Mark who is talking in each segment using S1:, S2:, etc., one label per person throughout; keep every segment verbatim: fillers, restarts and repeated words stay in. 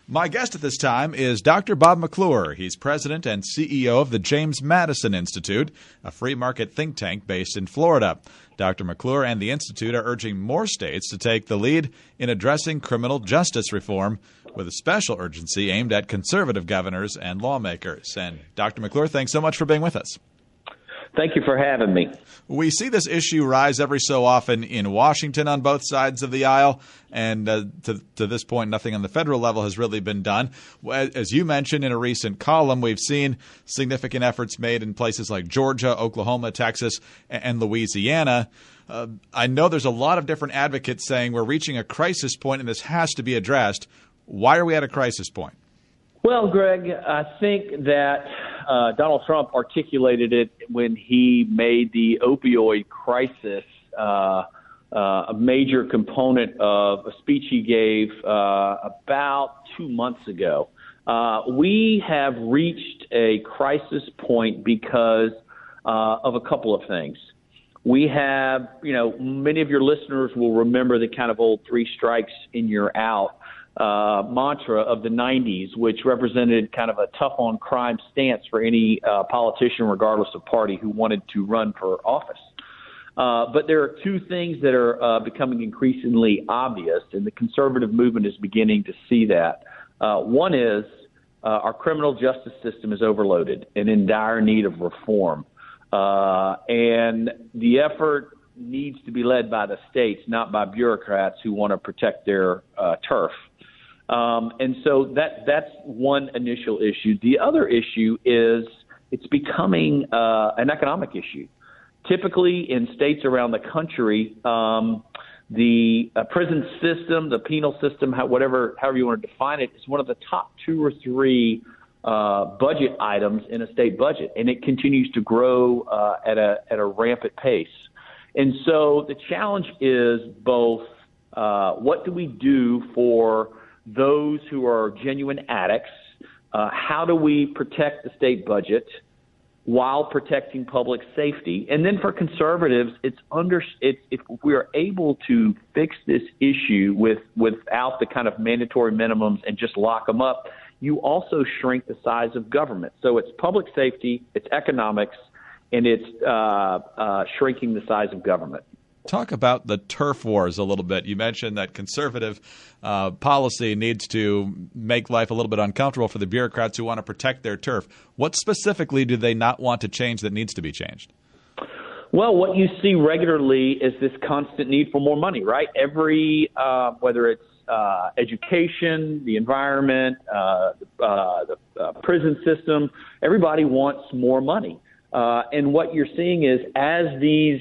S1: My guest at this time is Doctor Bob McClure. He's president and C E O of the James Madison Institute, a free market think tank based in Florida. Doctor McClure and the Institute are urging more states to take the lead in addressing criminal justice reform with a special urgency aimed at conservative governors and lawmakers. And Doctor McClure, thanks so much for being with us.
S2: Thank you for having me.
S1: We see this issue rise every so often in Washington on both sides of the aisle, and uh, to, to this point, nothing on the federal level has really been done. As you mentioned in a recent column, we've seen significant efforts made in places like Georgia, Oklahoma, Texas, and Louisiana. Uh, I know there's a lot of different advocates saying we're reaching a crisis point and this has to be addressed. Why are we at a crisis point?
S2: Well, Greg, I think that uh, Donald Trump articulated it when he made the opioid crisis uh, uh, a major component of a speech he gave uh, about two months ago. Uh, we have reached a crisis point because uh, of a couple of things. We have, you know, many of your listeners will remember the kind of old three strikes and you're out Uh, mantra of the nineties, which represented kind of a tough on crime stance for any uh, politician, regardless of party, who wanted to run for office. Uh, but there are two things that are uh, becoming increasingly obvious, and the conservative movement is beginning to see that. Uh, one is uh, our criminal justice system is overloaded and in dire need of reform. Uh, and the effort needs to be led by the states, not by bureaucrats who want to protect their uh, turf. Um, and so that that's one initial issue. The other issue is it's becoming uh, an economic issue. Typically in states around the country, um, the uh, prison system, the penal system, how, whatever, however you want to define it, is one of the top two or three uh, budget items in a state budget, and it continues to grow uh, at a at a rampant pace. And so the challenge is both uh, what do we do for those who are genuine addicts? Uh, how do we protect the state budget while protecting public safety? And then for conservatives, it's under it's, if we are able to fix this issue with without the kind of mandatory minimums and just lock them up, you also shrink the size of government. So it's public safety, it's economics, and it's uh, uh, shrinking the size of government.
S1: Talk about the turf wars a little bit. You mentioned that conservative uh, policy needs to make life a little bit uncomfortable for the bureaucrats who want to protect their turf. What specifically do they not want to change that needs to be changed?
S2: Well, what you see regularly is this constant need for more money, right? Every, uh, whether it's uh, education, the environment, uh, uh, the uh, prison system, everybody wants more money. Uh, and what you're seeing is as these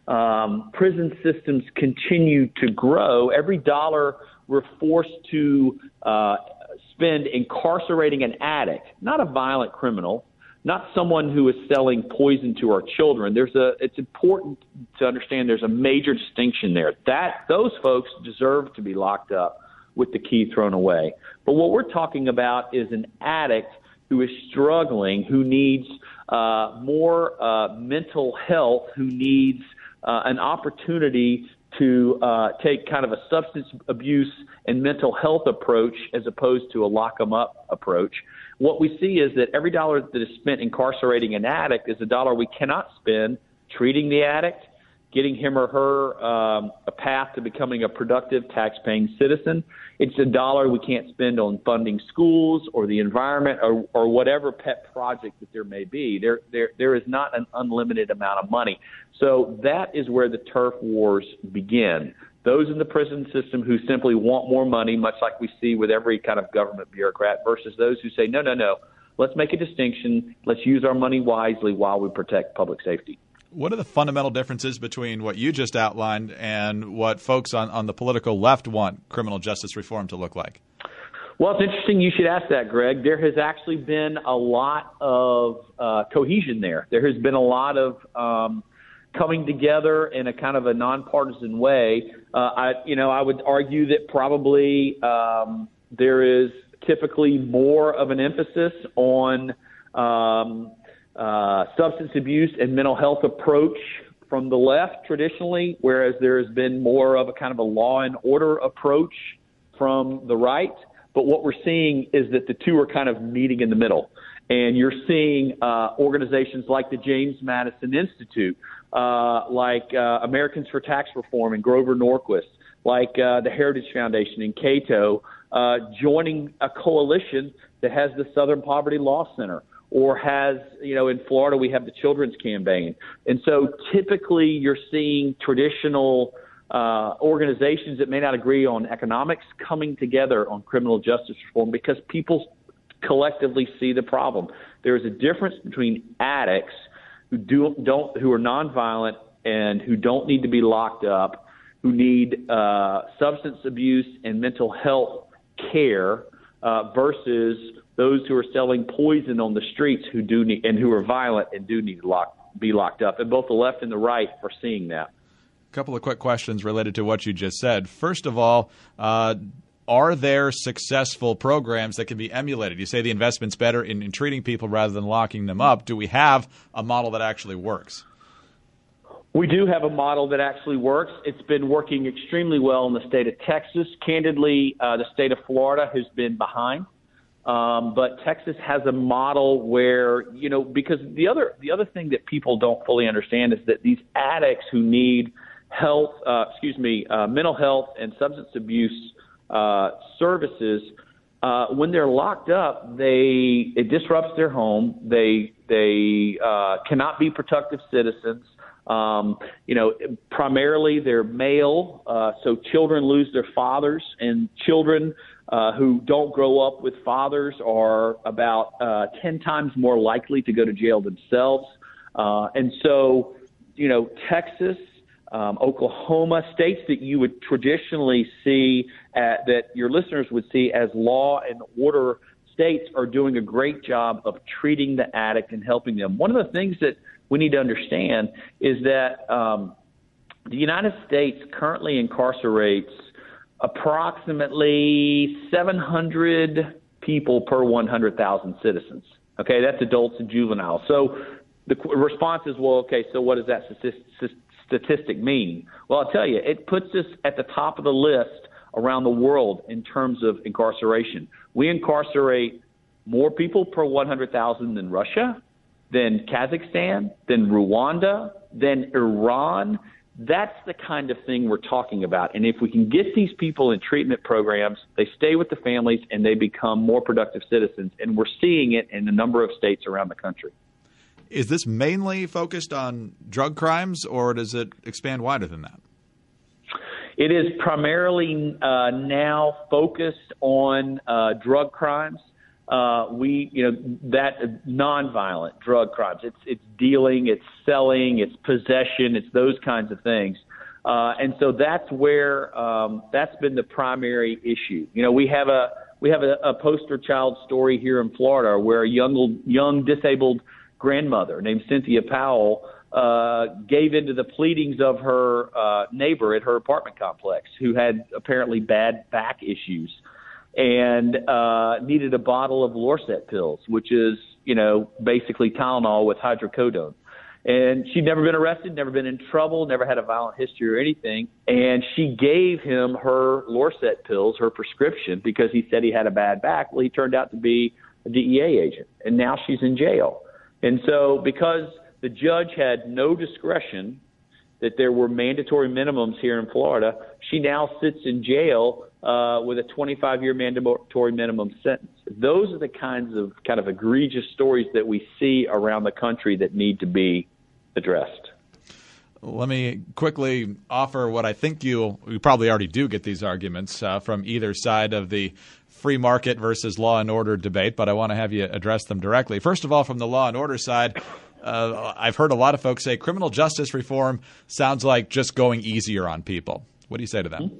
S2: um, prison systems continue to grow, every dollar we're forced to uh, spend incarcerating an addict, not a violent criminal, not someone who is selling poison to our children. There's a, it's important to understand there's a major distinction there. That those folks deserve to be locked up with the key thrown away. But what we're talking about is an addict who is struggling, who needs uh, more uh, mental health, who needs uh, an opportunity to uh, take kind of a substance abuse and mental health approach as opposed to a lock 'em up approach. What we see is that every dollar that is spent incarcerating an addict is a dollar we cannot spend treating the addict, getting him or her um, a path to becoming a productive tax-paying citizen. It's a dollar we can't spend on funding schools or the environment or, or whatever pet project that there may be. There, there, there is not an unlimited amount of money. So that is where the turf wars begin. Those in the prison system who simply want more money, much like we see with every kind of government bureaucrat, versus those who say, no, no, no, let's make a distinction. Let's use our money wisely while we protect public safety.
S1: What are the fundamental differences between what you just outlined and what folks on, on the political left want criminal justice reform to look like?
S2: Well, it's interesting you should ask that, Greg. There has actually been a lot of uh, cohesion there. There has been a lot of um, coming together in a kind of a nonpartisan way. Uh, I, you know, I would argue that probably um, there is typically more of an emphasis on um, Uh, substance abuse and mental health approach from the left traditionally, whereas there has been more of a kind of a law and order approach from the right. But what we're seeing is that the two are kind of meeting in the middle. And you're seeing uh, organizations like the James Madison Institute, uh, like uh, Americans for Tax Reform and Grover Norquist, like uh, the Heritage Foundation in Cato, uh, joining a coalition that has the Southern Poverty Law Center, or has, you know, in Florida we have the Children's Campaign. And so typically you're seeing traditional uh, organizations that may not agree on economics coming together on criminal justice reform because people collectively see the problem. There is a difference between addicts who do, don't, who are nonviolent and who don't need to be locked up, who need uh, substance abuse and mental health care, uh, versus those who are selling poison on the streets who do need, and who are violent and do need to lock, be locked up. And both the left and the right are seeing that.
S1: A couple of quick questions related to what you just said. First of all, uh, are there successful programs that can be emulated? You say the investment's better in, in treating people rather than locking them up. Do we have a model that actually works?
S2: We do have a model that actually works. It's been working extremely well in the state of Texas. Candidly, uh, the state of Florida has been behind. Um, but Texas has a model where, you know, because the other the other thing that people don't fully understand is that these addicts who need health, uh, excuse me, uh, mental health and substance abuse uh, services, uh, when they're locked up, they it disrupts their home. They they uh, cannot be productive citizens. Um, you know, primarily they're male, uh, so children lose their fathers, and children uh, who don't grow up with fathers are about uh, ten times more likely to go to jail themselves. Uh, and so, you know, Texas, um, Oklahoma, states that you would traditionally see, at, that your listeners would see as law and order states, are doing a great job of treating the addict and helping them. One of the things that we need to understand is that um, the United States currently incarcerates approximately seven hundred people per one hundred thousand citizens. Okay, that's adults and juveniles. So the response is, well, okay, so what does that statistic mean? Well, I'll tell you, it puts us at the top of the list around the world in terms of incarceration. We incarcerate more people per one hundred thousand than Russia, than Kazakhstan, than Rwanda, than Iran. That's the kind of thing we're talking about. And if we can get these people in treatment programs, they stay with the families and they become more productive citizens. And we're seeing it in a number of states around the country.
S1: Is this mainly focused on drug crimes, or does it expand wider than that?
S2: It is primarily uh, now focused on uh, drug crimes. Uh, we, you know, that nonviolent drug crimes. It's it's dealing, it's selling, it's possession, it's those kinds of things. Uh, and so that's where um, that's been the primary issue. You know, we have a we have a, a poster child story here in Florida where a young young disabled grandmother named Cynthia Powell uh, gave into the pleadings of her uh, neighbor at her apartment complex who had apparently bad back issues, and uh, needed a bottle of Lorcet pills, which is, you know, basically Tylenol with hydrocodone. And she'd never been arrested, never been in trouble, never had a violent history or anything. And she gave him her Lorcet pills, her prescription, because he said he had a bad back. Well, he turned out to be a D E A agent, and now she's in jail. And so because the judge had no discretion, that there were mandatory minimums here in Florida, she now sits in jail uh, with a twenty-five year mandatory minimum sentence. Those are the kinds of kind of egregious stories that we see around the country that need to be addressed.
S1: Let me quickly offer what I think you you probably already do get these arguments uh, from either side of the free market versus law and order debate, but I want to have you address them directly. First of all, from the law and order side, uh, I've heard a lot of folks say criminal justice reform sounds like just going easier on people. What do you say to them?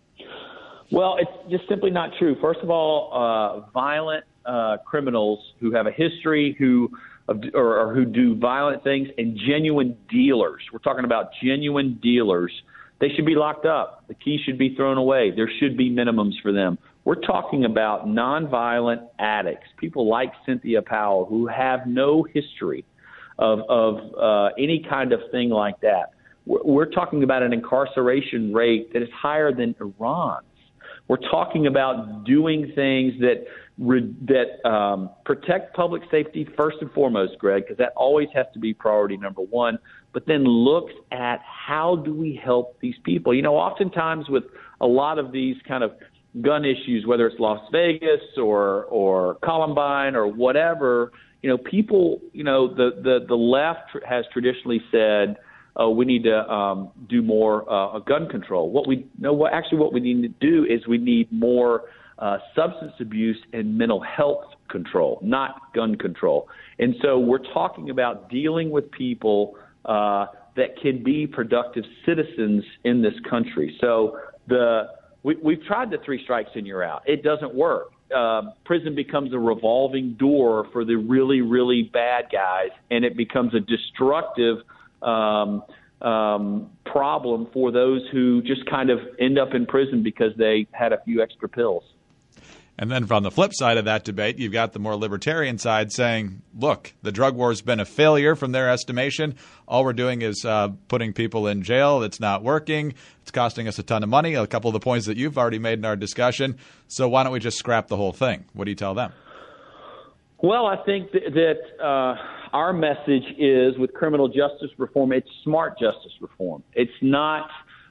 S2: Well, it's just simply not true. First of all, uh, violent uh, criminals who have a history, who or, or who do violent things, and genuine dealers. We're talking about genuine dealers. They should be locked up. The key should be thrown away. There should be minimums for them. We're talking about nonviolent addicts, people like Cynthia Powell, who have no history of, of uh, any kind of thing like that. We're, we're talking about an incarceration rate that is higher than Iran's. We're talking about doing things that re- that um, protect public safety first and foremost, Greg, because that always has to be priority number one, but then looks at how do we help these people. You know, oftentimes with a lot of these kind of gun issues, whether it's Las Vegas or or Columbine or whatever, you know, people, you know, the, the, the left has traditionally said, oh, we need to um, do more uh, gun control. What we know, what actually what we need to do is we need more uh, substance abuse and mental health control, not gun control. And so we're talking about dealing with people uh, that can be productive citizens in this country. So the we, we've tried the three strikes and you're out. It doesn't work. Uh, prison becomes a revolving door for the really, really bad guys, and it becomes a destructive um, um, problem for those who just kind of end up in prison because they had a few extra pills.
S1: And then from the flip side of that debate, you've got the more libertarian side saying, look, the drug war has been a failure from their estimation. All we're doing is uh, putting people in jail. It's not working. It's costing us a ton of money, a couple of the points that you've already made in our discussion. So why don't we just scrap the whole thing? What do you tell them?
S2: Well, I think that, that uh, our message is with criminal justice reform, it's smart justice reform. It's not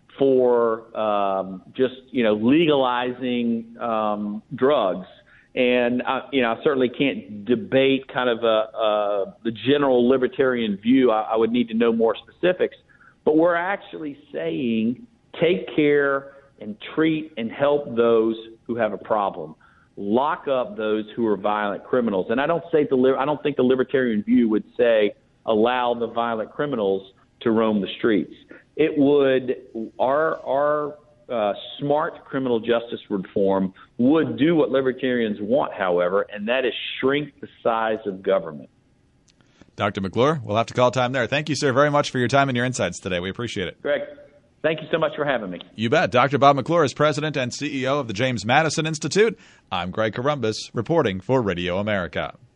S2: for um, just, you know, legalizing um, drugs. And, I, you know, I certainly can't debate kind of a, a, the general libertarian view. I, I would need to know more specifics. But we're actually saying take care and treat and help those who have a problem. Lock up those who are violent criminals. And I don't say the I don't think the libertarian view would say allow the violent criminals to roam the streets. It would our our uh, smart criminal justice reform would do what libertarians want, however, and that is shrink the size of government.
S1: Doctor McClure, we'll have to call time there. Thank you, sir, very much for your time and your insights today. We appreciate it.
S2: Greg, thank you so much for having me.
S1: You bet. Doctor Bob McClure is president and C E O of the James Madison Institute. I'm Greg Corombos, reporting for Radio America.